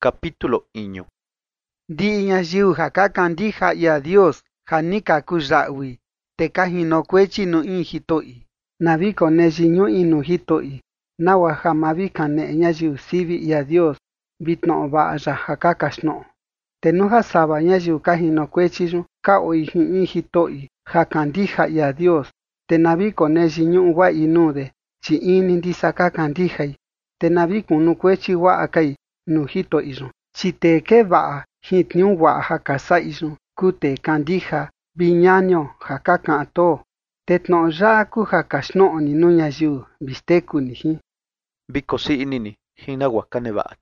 Capítulo iño. Ndi'i ñayiu ja ka kandija ia Dios ja ni ka kuya'vi te ka jinokuechi nuu in Jito'i, na vi kone yiñu'i nuu Jito'i, nawa ja ma vi kane'e ñayiu sivi ia Dios vi tno'o va'a ya ja ka kaxtno'o. Te nuu ja sava ñayiu ka jinokuechi yun ka o'i jin in Jito'i ja kandija ia Dios, te na vi kone yiñu'u va'i nuu de, chi ini ndisa ka kandijai, te na vi kunukuechi va'a kai nuu Jito'i yun. Chi tee keva'a jin tniuu va'a ja ka sa'i yun kuu tee kandija vi ñanio ja ka ka'an too. Te tno'o ya'a kuu ja kaxtno'o ni nuu ñayiu vi xteku ni jin. Vi kosii ini jin nagua ka neva'ani.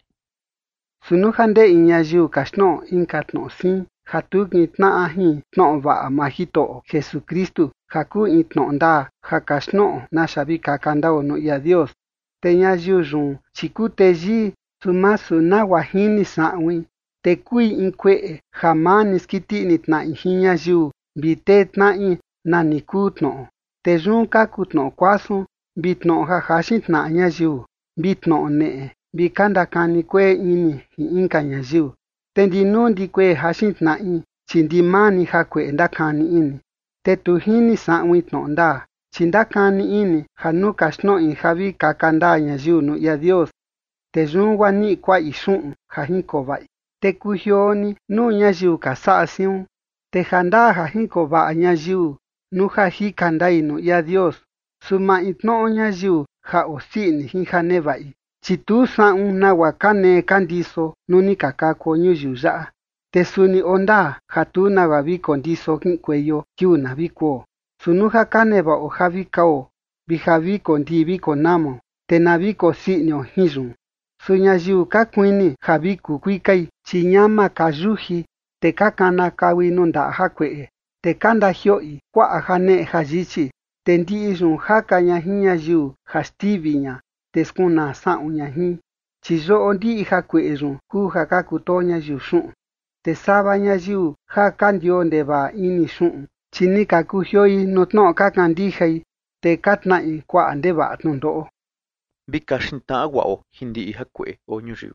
Su nu ja ndee in ñayiu kaxtno'o inka tno'o siin ja tu kintna'a jin tno'o va'a maa Jito'o Jesucristu ja kuu in tno'o ndaa ja kaxtno'o naxa vi kaka ndao nuu ia Dios, te ñayiu yun chi kuu teyii su masu nagua jini sa'uin, te kui in kue'e ja mani skiti'ni tna'i jin ñayiu vi tee tna'i nani kuu tno'o. Te yun ka kuu tno'o kuasun, vi tno'o ja jaxin tna'a ñayiu, vi tno'o ne'e, vi ka ndakani kue'e ini jin inka ñayiu. Te ndinuu ndi kue'e jaxin tna'i chi ndimani ja kue'e ndakani ini. Te tu jini sa'uin tno'o ndaa, chi ndakani ini ja nu kaxtno'i ja vi kaka ndaa ñayiu nuu ia Dios, te yun gua ni'i kua'i xu'un ja jinkova'i. Te kujioni nuu ñayiu ka sa'a siun, te jandaa ja jinkova'a ñayiu nu ja jika ndai nuu ia Dios, su maintno'o ñayiu ja osi'ini jin ja neva'i, chi tu sa'un nagua kanee kandiso nu ni ka kakuo ñuyiu ya'a. Te suni o ndaa ja tu nagua vi kondiso ki'inkueyo kiu na vi kuo. Su nu ja ka neva'o ja vi kao vi ja vi kondii vi konamo, te na vi kosi'nio jin yun. Su ñayiu ka kuini ja vi kuu kuikai chi ñama ka yuji, te ka kana kawi nuu nda'a ja kue'e, te ka ndajio'i kua'a ja ne'e ja yichi, te ndi'i yun jaka ña jin ñayiu ja stivi ña, te skuna sa'un ña jin. Chi yo'o ndi'i ja kue'e yun kuu ja ka kutoo ñayiu xu'un. Te sava ñayiu ja ka ndio ndeva'a ini xu'un, chi ni ka kujioi nuu tno'o ka kandijai, te ka tna'i kua'a ndeva'a tnundo'o. Vi kaxtna'a wa'o jin ndi'i ja kue'e o ñuyiu.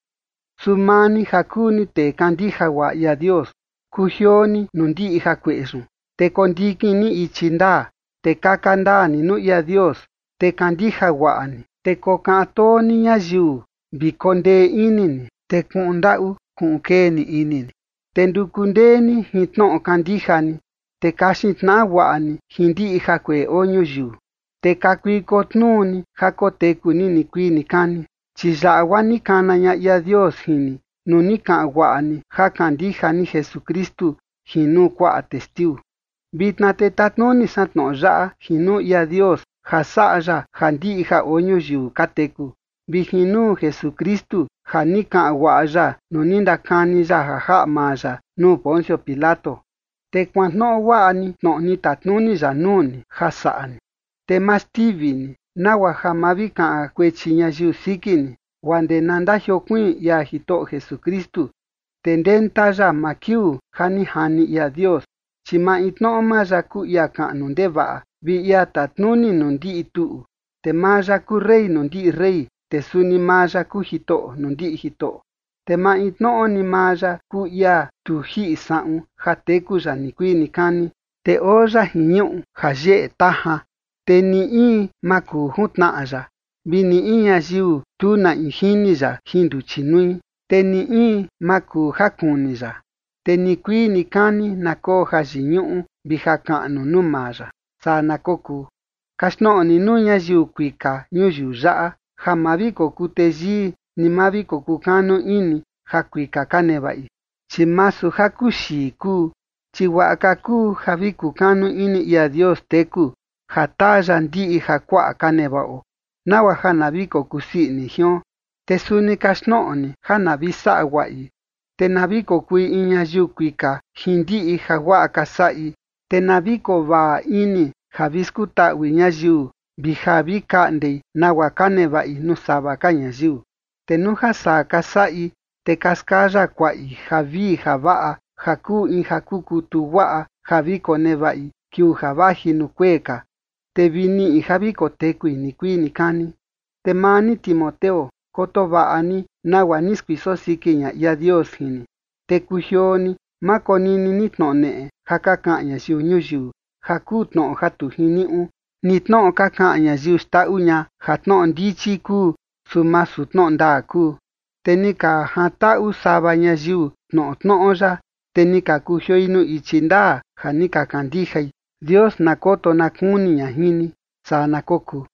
Su mani ja kuu ni tee kandija va'a ia Dios, kujioni nuu ndi'i ja kue'e yun, te kondikin ni ichi ndaa, te kaka ndaa ni nuu ia Dios, te kandija va'a ni, te koka'an too ni ñayiu, vi kondee ini ni, te ku'un nda'u ku'un kee ni ini ni, te nduku ndee ni jin tno'o kandija ni, te kaxin tna'a va'a ni jin ndi'i ja kue'e o ñuyiu, te kakuiko tnuu ni ja koteku ni nikuii nikani. Chi ya'a gua ni kana ña ia Dios jini nu ni ka'an va'a ni ja kandija ni Jesucristu jin nuu kua'a testiu. Vitna te tatnuni san tno'o ya'a jin nuu ia Dios ja sa'a ya ja ndi'i ja o ñuyiu ka teku, vi jin nuu Jesucristu ja ni ka'an va'a ya nu ni ndakani ya ja ja'a maa ya nuu Poncio Pilato. Te kuantno'o va'a ni tno'o ni tatnuni ya nuu ni ja sa'a ni, te ma stivi ni nagua ja ma vi ka'an kuechi ñayiu siki ni, guande na ndajiokuiin ia Jito'o Jesucristu, te ndenta ya ma kiu ja ni jani ia Dios, chi maintno'o maa ya kuu ia ka'nu ndeva'a vi ia tatnuni nuu ndi'i tu'u, te maa ya kuu rey nuu ndi'i rey, te suni maa ya kuu Jito'o nuu ndi'i Jito'o. Te maintno'o ni maa ya kuu ia tu ji'i sa'un ja teku ya nikuii nikani, te oo ya jin ñu'u ja ye'e taja, te ni'i ma kuu jutna'a ya, vi ni'i ñayiu tu na in jini ya jin nduchi nui, te ni'i ma kuu ja kuni ya, te nikuii nikani na koo jayiñu'u vi ja ka'nu nuu maa ya. Saa na kokuu. Kaxtno'o ni nuu ñayiu kuika ñuyiu ya'a ja ma vi kokuu teyii ni ma vi kokuu kanu ini ja kuika ka neva'i, chi masu ja kuxii kuu, chi wa'a ka kuu ja vi kukanu ini ia Dios teku ja taa ya ndi'i ja kua'a ka neva'o, nagua ja na vi kokusi'ni jion. Te suni kaxtno'o ni ja na vi sa'a wa'i, te na vi kokui in ñayiu kuika jin ndi'i ja wa'a ka sa'i, te na vi kova'a ini ja vi skuta'vi ñayiu vi ja vi ka'ndei nagua ka neva'i nuu sava ka ñayiu. Te nu ja saa ka sa'i, te kaskaya kua'i ja vii ja va'a ja kuu in ja kukutu wa'a ja vi koneva'i kiu ja vaji nuu kuee ka, te vi ni'i ja vi kotekui nikuii nikani. Te maa ni Timoteo, koto va'a ni nagua ni skuiso siki ña ia Dios jini. Te kujioo ni ma konini ni tno'o ne'e ja ka ka'an ñayiu ñuyiu ja kuu tno'o ja tu jini'un, ni tno'o ka ka'an ñayiu xta'u ña ja tno'o ndichi kuu, su masu tno'o ndaa kuu. Te ni ka jata'u sava ñayiu tno'o ya, te ni ka kujioi nuu ichi ndaa ja ni ka kandijai. Dios na koto na kuni ña jini. Saa na kokuu.